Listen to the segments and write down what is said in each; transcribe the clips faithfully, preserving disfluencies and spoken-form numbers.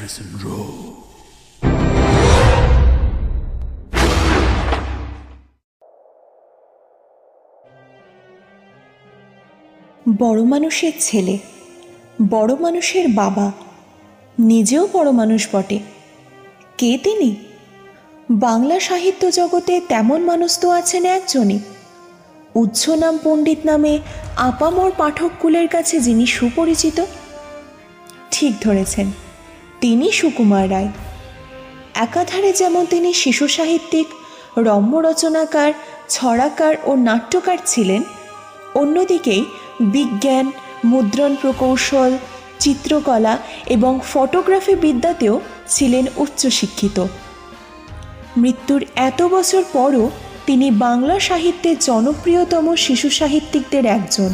Madison Row. বড় মানুষের ছেলে, বড় মানুষের বাবা, নিজেও বড় মানুষ বটে। কে তিনি? বাংলা সাহিত্য জগতে তেমন মানুষ তো আছেন একজনই। উচ্চ নাম পণ্ডিত নামে আপামর পাঠককুলের কাছে যিনি সুপরিচিত। ঠিক ধরেছেন, তিনি সুকুমার রায়। একাধারে যেমন তিনি শিশু সাহিত্যিক, রম্য রচনাকার, ছড়াকার ও নাট্যকার ছিলেন, অন্যদিকেই বিজ্ঞান, মুদ্রণ প্রকৌশল, চিত্রকলা এবং ফটোগ্রাফি বিদ্যাতেও ছিলেন উচ্চশিক্ষিত। মৃত্যুর এত বছর পরও তিনি বাংলা সাহিত্যের জনপ্রিয়তম শিশু সাহিত্যিকদের একজন।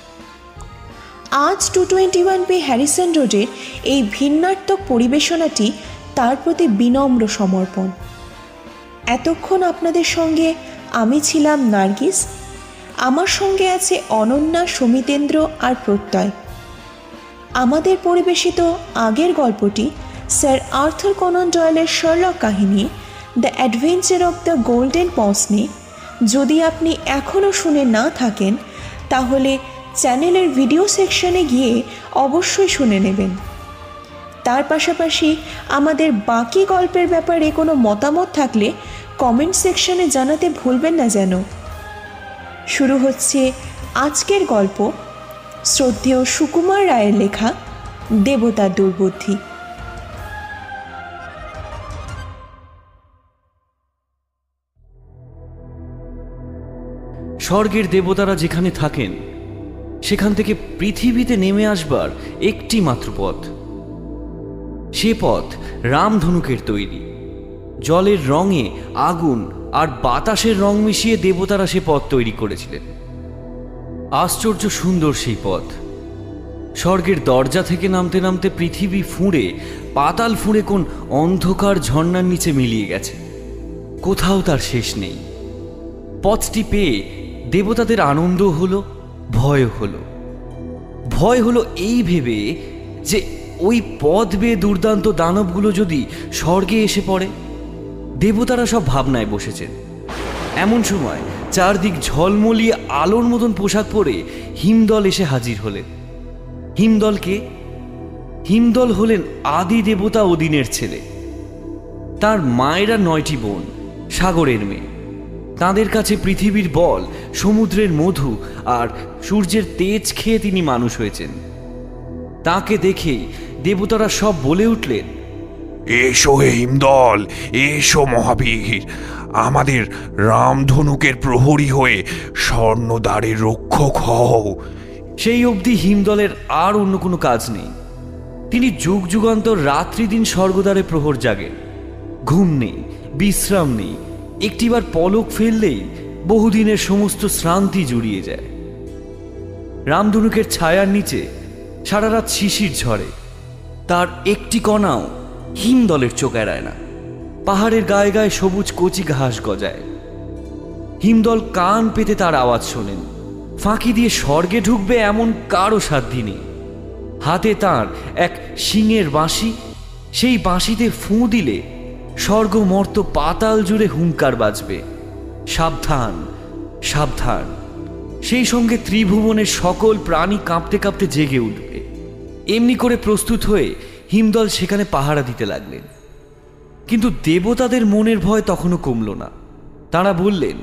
আজ two twenty one B Harrison রোডের এই ভিন্নাত্মক পরিবেশনাটি তার প্রতি বিনম্র সমর্পণ। এতক্ষণ আপনাদের সঙ্গে আমি ছিলাম নার্গিস। আমার সঙ্গে আছে অনন্যা, সমিতেন্দ্র আর প্রত্যয়। আমাদের পরিবেশিত আগের গল্পটি স্যার আর্থার কনান ডয়েলের শার্লক কাহিনী the adventure of the golden pince-nez যদি আপনি এখনও শুনে না থাকেন, তাহলে চ্যানেলের ভিডিও সেকশনে গিয়ে অবশ্যই শুনে নেবেন। তার পাশাপাশি আমাদের বাকি গল্পের ব্যাপারে কোনো মতামত থাকলে কমেন্ট সেকশনে জানাতে ভুলবেন না যেন। শুরু হচ্ছে আজকের গল্প, শ্রদ্ধেয় সুকুমার রায়ের লেখা দেবতার দুর্বুদ্ধি। স্বর্গের দেবতারা যেখানে থাকেন সেখান থেকে পৃথিবীতে নেমে আসবার একটি মাত্র পথ। সে পথ রামধনুকের তৈরি। জলের রঙে আগুন আর বাতাসের রং মিশিয়ে দেবতারা সে পথ তৈরি করেছিলেন। আশ্চর্য সুন্দর সেই পথ। স্বর্গের দরজা থেকে নামতে নামতে পৃথিবী ফুঁড়ে, পাতাল ফুঁড়ে কোন অন্ধকার ঝর্ণার নিচে মিলিয়ে গেছে। কোথাও তার শেষ নেই। পথটি পেয়ে দেবতাদের আনন্দ হলো, ভয় হলো। ভয় হলো এই ভেবে যে ওই পথ বেয়ে দুর্দান্ত দানবগুলো যদি স্বর্গে এসে পড়ে। দেবতারা সব ভাবনায় বসেছেন। এমন সময় চারদিক ঝলমলিয়ে আলোর মতন পোশাক পরে হিমদল এসে হাজির হলেন। হিমদলকে হিমদল হলেন আদি দেবতা অদিনের ছেলে। তার মায়েরা নয়টি বোন, সাগরের মেয়ে। তাঁদের কাছে পৃথিবীর বল, সমুদ্রের মধু আর সূর্যের তেজ খেয়ে তিনি মানুষ হয়েছেন। তাকে দেখেই দেবতারা সব বলে উঠলেন, এসো হে হিমদল, এসো মহাবীর, আমাদের রামধনুকের প্রহরী হয়ে স্বর্ণদ্বারের রক্ষক হও। সেই অবধি হিমদলের আর অন্য কোনো কাজ নেই। তিনি যুগ যুগান্তর রাত্রি দিন স্বর্গদ্বারে প্রহর জাগেন। ঘুম নেই, বিশ্রাম নেই। একটিবার পলক ফেললেই বহুদিনের সমস্ত শ্রান্তি জুড়িয়ে যায়। রামধনুকের ছায়ার নিচে সারা রাত শিশির ঝরে। তার একটি কণাও হিমদলের চোখ এড়ায় না। পাহাড়ের গায়ে গায়ে সবুজ কচি ঘাস গজায়। হিমদল কান পেতে তার আওয়াজ শোনেন। ফাঁকি দিয়ে স্বর্গে ঢুকবে এমন কারো সাধ্য নেই। হাতে তার এক শিঙের বাঁশি। সেই বাঁশিতে ফুঁ দিলে স্বর্গ মর্ত পাতাল জুড়ে হুঙ্কার বাজবে, সাবধান সাবধান। সেই সঙ্গে ত্রিভুবনের সকল প্রাণী কাঁপতে কাঁপতে জেগে উঠবে। এমনি করে প্রস্তুত হয়ে হিমদল সেখানে পাহারা দিতে লাগলেন। কিন্তু দেবতাদের মনের ভয় তখনও কমল না। তারা বললেন,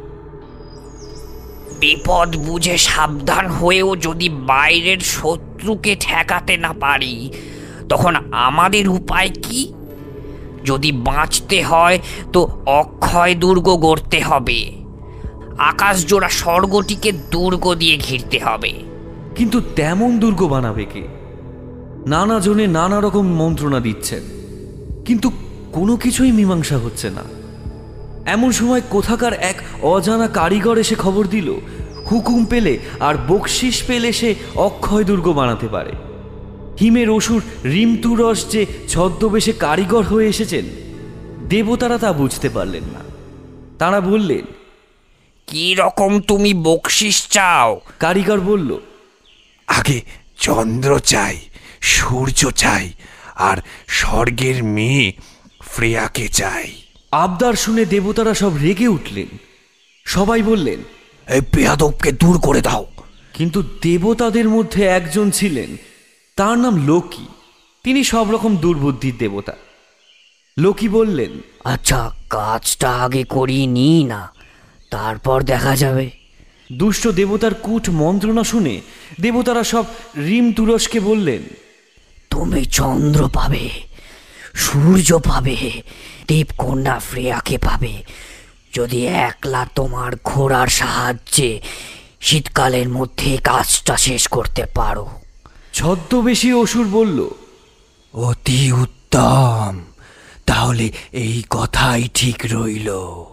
বিপদ বুঝে সাবধান হয়েও যদি বাইরের শত্রুকে ঠেকাতে না পারি, তখন আমাদের উপায় কি? যদি বাঁচতে হয় তো অক্ষয় দুর্গ গড়তে হবে। আকাশ জোড়া স্বর্গটিকে দুর্গ দিয়ে ঘিরতে হবে। কিন্তু তেমন দুর্গ বানাবে কে? নানা জনে নানা রকম মন্ত্রণা দিচ্ছেন, কিন্তু কোনো কিছুই মীমাংসা হচ্ছে না। এমন সময় কোথাকার এক অজানা কারিগর এসে খবর দিল, হুকুম পেলে আর বকশিস পেলে সে অক্ষয় দুর্গ বানাতে পারে। হিমের অসুর রিমতুরস যে ছদ্মবেশে কারিগর হয়ে এসেছেন, দেবতারা তা বুঝতে পারলেন না। তারা বললেন, কি রকম তুমি বকশিস চাও? কারিগর বলল, আগে চন্দ্র চাই, সূর্য চাই, আর স্বর্গের মেয়ে ফ্রেয়াকে চাই। আবদার শুনে দেবতারা সব রেগে উঠলেন। সবাই বললেন, এই বেয়াদবকে দূর করে দাও। কিন্তু দেবতাদের মধ্যে একজন ছিলেন, তার নাম লোকি। তিনি সব রকম দুর্বুদ্ধির দেবতা। লোকি বললেন, আচ্ছা, কাজটা আগে করিয়ে নিই না, তারপর দেখা যাবে। দুষ্ট দেবতার কূট মন্ত্রণা শুনে দেবতারা সব রিম তুরস্কে বললেন, তুমি চন্দ্র পাবে, সূর্য পাবে, দেবকন্যা ফ্রেয়াকে পাবে, যদি একলা তোমার ঘোড়ার সাহায্যে শীতকালের মধ্যে কাজটা শেষ করতে পারো। ছদ্মবেশী অসুর বলল, অতি উত্তম, তাহলে এই কথাই ঠিক রইল।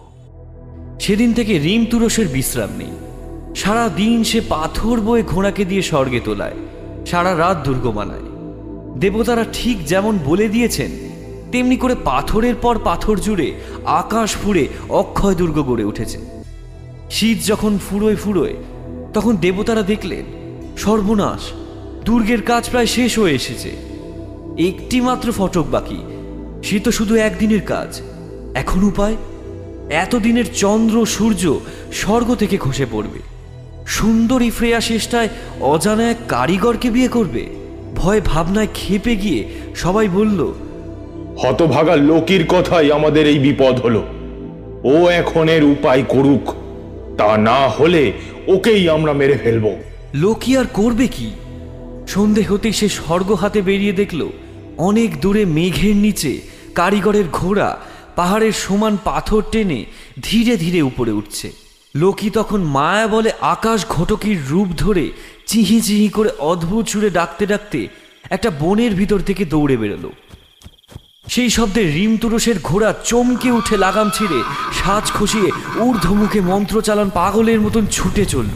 সেদিন থেকে রিম তুরসের বিশ্রাম নেই। সারা দিন সে পাথর বয়ে ঘোড়াকে দিয়ে স্বর্গে তোলায়, সারা রাত দুর্গ বানায়। দেবতারা ঠিক যেমন বলে দিয়েছেন তেমনি করে পাথরের পর পাথর জুড়ে আকাশ ফুঁড়ে অক্ষয় দুর্গ গড়ে উঠেছে। শীত যখন ফুরোয় ফুরোয় তখন দেবতারা দেখলেন, সর্বনাশ, দুর্গের কাজ প্রায় শেষ হয়ে এসেছে। একটি মাত্র ফটক বাকি, সে তো শুধু একদিনের কাজ। এখন উপায়, এতদিনের চন্দ্র সূর্য স্বর্গ থেকে খসে পড়বে। সুন্দরী ফ্রেয়া শেষটায় অজানা এক কারিগরকে বিয়ে করবে। ভয় ভাবনায় খেপে গিয়ে সবাই বলল, হতভাগা লোকির কথাই আমাদের এই বিপদ হলো। ও এখন এর উপায় করুক, তা না হলে ওকেই আমরা মেরে ফেলব। লোকি আর করবে কি? সন্ধে হতেই সে স্বর্গ হাতে বেরিয়ে দেখল অনেক দূরে মেঘের নিচে কারিগরের ঘোড়া পাহাড়ের সমান পাথর টেনে ধীরে ধীরে উপরে উঠছে। লোকি তখন মায়া বলে আকাশ ঘটকির রূপ ধরে চিহি চিহি করে অদ্ভুত সুরে ডাকতে ডাকতে একটা বনের ভিতর থেকে দৌড়ে বেরোলো। সেই শব্দে রিম তুরসের ঘোড়া চমকে উঠে লাগাম ছিঁড়ে সাজ খসিয়ে ঊর্ধ্বমুখে মন্ত্র চালান পাগলের মতন ছুটে চলল।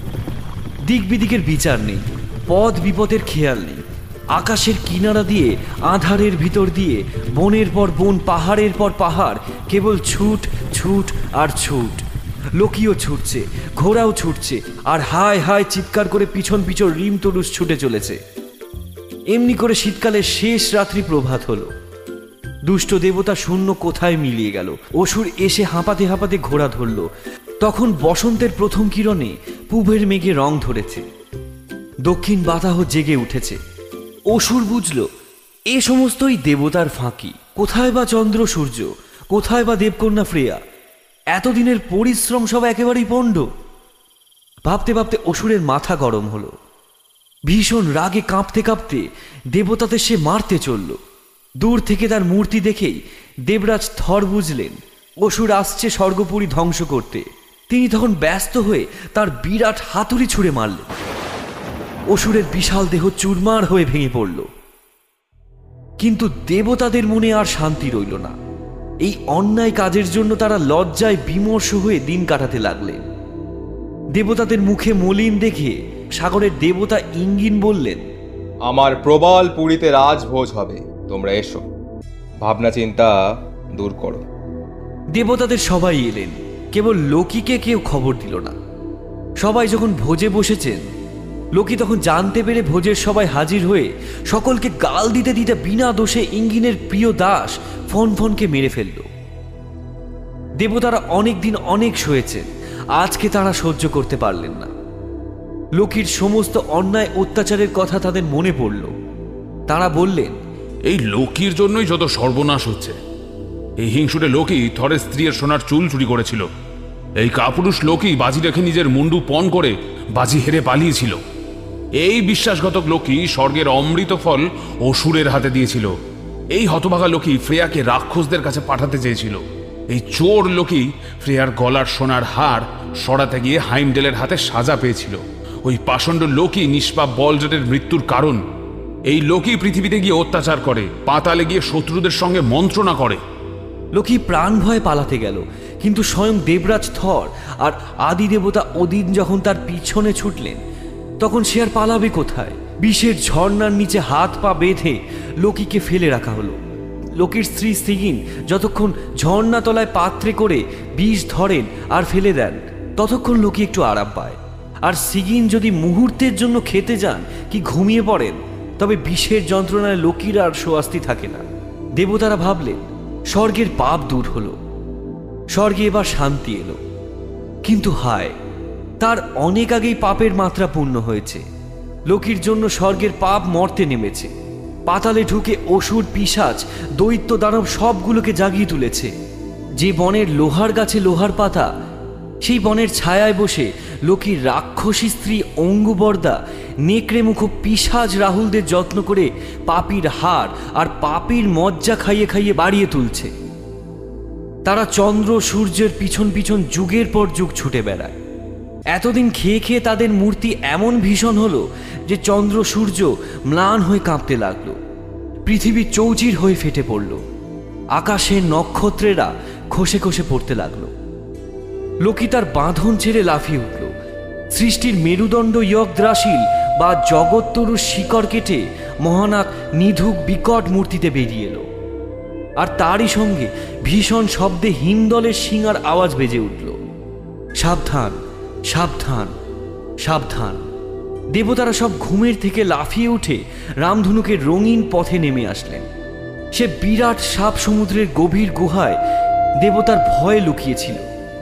দিক বিদিকের বিচার নেই, পথ বিপদের খেয়াল নেই। আকাশের কিনারা দিয়ে আঁধারের ভিতর দিয়ে বনের পর বন, পাহাড়ের পর পাহাড়, কেবল ছুট ছুট আর ছুট। লোকিও ছুটছে, ঘোড়াও ছুটছে, আর হায় হায় চিৎকার করে পিছন পিছন রিম তুরুস ছুটে চলেছে। এমনি করে শীতকালের শেষ রাত্রি প্রভাত হলো। দুষ্ট দেবতা শূন্য কোথায় মিলিয়ে গেল। অসুর এসে হাঁপাতে হাঁপাতে ঘোড়া ধরল। তখন বসন্তের প্রথম কিরণে পূবের মেঘে রং ধরেছে, দক্ষিণ বাতাহ জেগে উঠেছে। অসুর বুঝল এ সমস্তই দেবতার ফাঁকি। কোথায় বা চন্দ্র সূর্য, কোথায় বা দেবকন্যা ফ্রেয়া? এতদিনের পরিশ্রম সব একেবারেই পণ্ড। ভাবতে ভাবতে অসুরের মাথা গরম হলো। ভীষণ রাগে কাঁপতে কাঁপতে দেবতাদের সে মারতে চলল। দূর থেকে তার মূর্তি দেখেই দেবরাজ থর বুঝলেন অসুর আসছে স্বর্গপুরী ধ্বংস করতে। তিনি তখন ব্যস্ত হয়ে তার বিরাট হাতুড়ি ছুঁড়ে মারলেন। অসুরের বিশাল দেহ চুরমার হয়ে ভেঙে পড়ল। কিন্তু দেবতাদের মনে আর শান্তি রইল না। এই অন্যায় কাজের জন্য তারা লজ্জায় বিমর্ষ হয়ে দিন কাটাতে লাগলেন। দেবতাদের মুখে মলিন দেখে সাগরের দেবতা ইঙ্গিন বললেন, আমার প্রবল পুরীতে রাজভোজ হবে, তোমরা এসো, ভাবনা চিন্তা দূর করো। দেবতাদের সবাই এলেন, কেবল লোকিকে কেউ খবর দিল না। সবাই যখন ভোজে বসেছেন, লোকি তখন জানতে পেরে ভোজের সবাই হাজির হয়ে সকলকে গাল দিতে দিতে বিনা দোষে ইঙ্গিনের প্রিয় দাস ফনফনকে মেরে ফেলল। দেবতারা অনেক দিন অনেক সয়েছেন, আজকে তারা সহ্য করতে পারলেন না। লোকির সমস্ত অন্যায় অত্যাচারের কথা তাদের মনে পড়ল। তারা বললেন, এই লোকির জন্যই যত সর্বনাশ হচ্ছে। এই হিংসুটে লোকই থরের স্ত্রীর সোনার চুল চুরি করেছিল। এই কাপুরুষ লোকই বাজি রেখে নিজের মুন্ডু পণ করে বাজি হেরে পালিয়েছিল। এই বিশ্বাসঘাতক লোকই স্বর্গের অমৃত ফল অসুরের হাতে দিয়েছিল। এই হতভাগা লোকই ফ্রেয়াকে রাক্ষসদের কাছে পাঠাতে চেয়েছিল। এই চোর লোকই ফ্রেয়ার গলার সোনার হার সরাতে গিয়ে হাইমডেলের হাতে সাজা পেয়েছিল। ওই পাষণ্ড লোকই নিষ্পাপ বলজটের মৃত্যুর কারণ। এই লোকই পৃথিবীতে গিয়ে অত্যাচার করে, পাতালে গিয়ে শত্রুদের সঙ্গে মন্ত্রণা করে। লোকি প্রাণ ভয়ে পালাতে গেল, কিন্তু স্বয়ং দেবরাজ থর আর আদি দেবতা ওদিন যখন তার পিছনে ছুটলেন, তখন সে আর পালাবে কোথায়? বিষের ঝর্ণার নিচে হাত পা বেঁধে লোকিকে ফেলে রাখা হলো। লোকির স্ত্রী সিগিন যতক্ষণ ঝর্ণা তলায় পাত্রে করে বিষ ধরেন আর ফেলে দেন, ততক্ষণ লোকি একটু আরাম পায়। আর সিগিন যদি মুহূর্তের জন্য খেতে যান কি ঘুমিয়ে পড়েন, তবে বিষের যন্ত্রণায় লোকির আর স্বস্তি থাকে না। দেবতারা ভাবলেন স্বর্গের পাপ দূর হলো, স্বর্গে এবার শান্তি এলো। কিন্তু হায়, তার অনেক আগেই পাপের মাত্রা পূর্ণ হয়েছে। লোকির জন্য স্বর্গের পাপ মর্তে নেমেছে। পাতালে ঢুকে অসুর, পিশাচ, দৈত্য, দানব সবগুলোকে জাগিয়ে তুলেছে। যে বনের লোহার গাছে লোহার পাতা, সেই বনের ছায়ায় বসে লোকির রাক্ষসী স্ত্রী অঙ্গুবর্দা নেকড়ে মুখ পিশাচ রাহুলদের যত্ন করে পাপীর হাড় আর পাপীর মজ্জা খাইয়ে খাইয়ে বাড়িয়ে তুলছে। তারা চন্দ্র সূর্যের পিছন পিছন যুগের পর যুগ ছুটে বেড়ায়। এতদিন খেয়ে খেয়ে তাদের মূর্তি এমন ভীষণ হলো যে চন্দ্র সূর্য ম্লান হয়ে কাঁপতে লাগলো, পৃথিবী চৌচির হয়ে ফেটে পড়ল, আকাশের নক্ষত্রেরা খসে খসে পড়তে লাগলো। লোকি তার বাঁধন ছেড়ে লাফিয়ে উঠল। সৃষ্টির মেরুদণ্ড ইয়গদ্রাশিল বা জগত্তরুর শিকড় কেটে মহানাক নিধুক বিকট মূর্তিতে বেরিয়ে এলো। আর তারই সঙ্গে ভীষণ শব্দে হিমদলের শিঙার আওয়াজ বেজে উঠল, সাবধান, সাবধান, সাবধান। দেবতারা সব ঘুমের থেকে লাফিয়ে উঠে রামধনুকের রঙিন পথে নেমে আসলেন। সে বিরাট সাপ সমুদ্রের গভীর গুহায় দেবতার ভয়ে লুকিয়েছিল।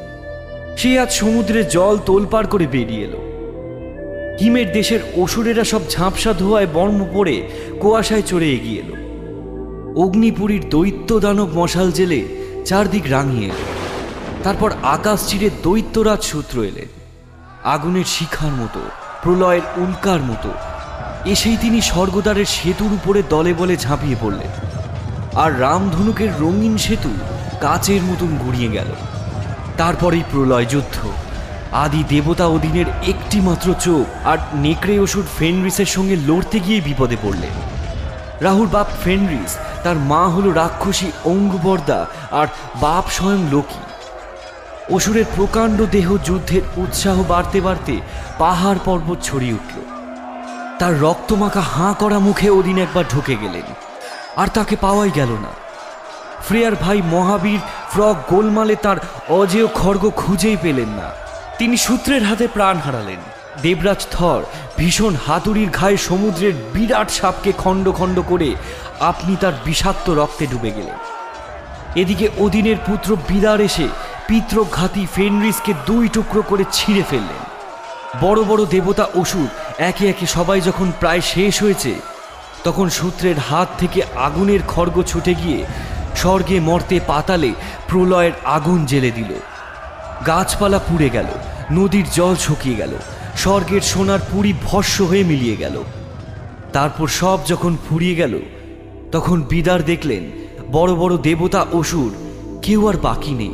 সে আজ সমুদ্রের জল তোলপাড় করে বেরিয়ে এলো। হিমের দেশের অসুরেরা সব ঝাঁপসা ধোয়ায় বর্ম পড়ে কুয়াশায় চড়ে এগিয়ে এলো। অগ্নিপুরীর দৈত্য দানব মশাল জেলে চারদিক রাঙিয়ে এলো। তারপর আকাশ চিরে দৈত্যরাজ সূত্র এলেন, আগুনের শিখার মতো, প্রলয়ের উল্কার মতো। এসেই তিনি স্বর্গদ্বারের সেতুর উপরে দলে বলে ঝাঁপিয়ে পড়লেন। আর রামধনুকের রঙিন সেতু কাচের মতন গুড়িয়ে গেল। তারপরেই প্রলয় যুদ্ধ। আদি দেবতা অধীনের একটি মাত্র চোখ আর নেকড়ে অসুর ফেনরিসের সঙ্গে লড়তে গিয়ে বিপদে পড়লেন। রাহুর বাপ ফেনরিস, তার মা হলো রাক্ষসী অঙ্গুবর্দা আর বাপ স্বয়ং লোকি। অসুরের প্রকাণ্ড দেহ যুদ্ধের উৎসাহ বাড়তে বাড়তে পাহাড় পর্বত ছড়িয়ে উঠল। তার রক্তমাখা হাঁ করা মুখে ওদিন একবার ঢুকে গেলেন, আর তাকে পাওয়াই গেল না। ফ্রেয়ার ভাই মহাবীর ফ্রগ গোলমালে তার অজেয় খড়গ খুঁজেই পেলেন না। তিনি সূত্রের হাতে প্রাণ হারালেন। দেবরাজ থর ভীষণ হাতুড়ির ঘায়ে সমুদ্রের বিরাট সাপকে খণ্ড খণ্ড করে আপনি তার বিষাক্ত রক্তে ডুবে গেলেন। এদিকে অদিনের পুত্র বিদার এসে পিতৃঘাতী ফেনরিসকে দুই টুকরো করে ছিঁড়ে ফেললেন। বড় বড় দেবতা অসুর একে একে সবাই যখন প্রায় শেষ হয়েছে, তখন সূত্রের হাত থেকে আগুনের খড়গ ছুটে গিয়ে স্বর্গে মর্তে পাতালে প্রলয়ের আগুন জ্বেলে দিল। গাছপালা পুড়ে গেল, নদীর জল শুকিয়ে গেল, স্বর্গের সোনার পুরী ভস্ম হয়ে মিলিয়ে গেল। তারপর সব যখন ফুরিয়ে গেল, তখন বিদার দেখলেন বড় বড় দেবতা অসুর কেউ আর বাকি নেই।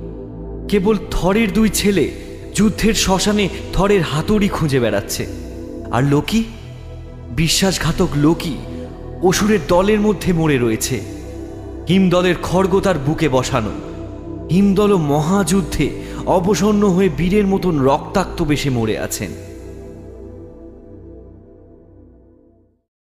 কেবল থরের দুই ছেলে যুদ্ধের শ্মশানে থরের হাতুড়ি খুঁজে বেড়াচ্ছে। আর লোকি, বিশ্বাসঘাতক লোকি অসুরের দলের মধ্যে মরে রয়েছে। হিমদলের খড়গ তার বুকে বসানো। হিমদল মহাযুদ্ধে অবসন্ন হয়ে বীরের মতন রক্তাক্ত বেশে মরে আছেন।